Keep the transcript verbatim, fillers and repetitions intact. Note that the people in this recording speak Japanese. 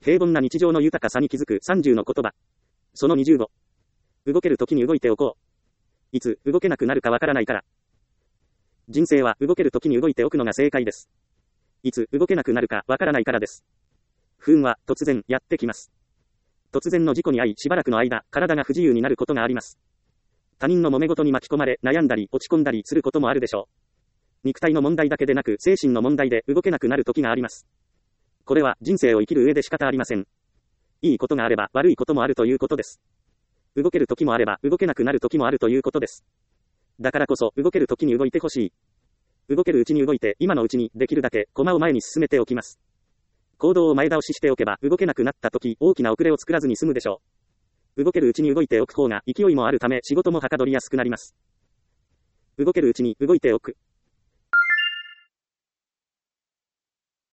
平凡な日常の豊かさに気づくさんじゅうの言葉。そのにじゅうご。動ける時に動いておこう。いつ動けなくなるかわからないから。人生は動ける時に動いておくのが正解です。いつ動けなくなるかわからないからです。不運は突然やってきます。突然の事故に遭いしばらくの間、体が不自由になることがあります。他人の揉め事に巻き込まれ、悩んだり落ち込んだりすることもあるでしょう。肉体の問題だけでなく精神の問題で動けなくなる時があります。これは人生を生きる上で仕方ありません。いいことがあれば悪いこともあるということです。動ける時もあれば動けなくなる時もあるということです。だからこそ動ける時に動いてほしい。動けるうちに動いて今のうちにできるだけ駒を前に進めておきます。行動を前倒ししておけば動けなくなった時大きな遅れを作らずに済むでしょう。動けるうちに動いておく方が勢いもあるため仕事もはかどりやすくなります。動けるうちに動いておく。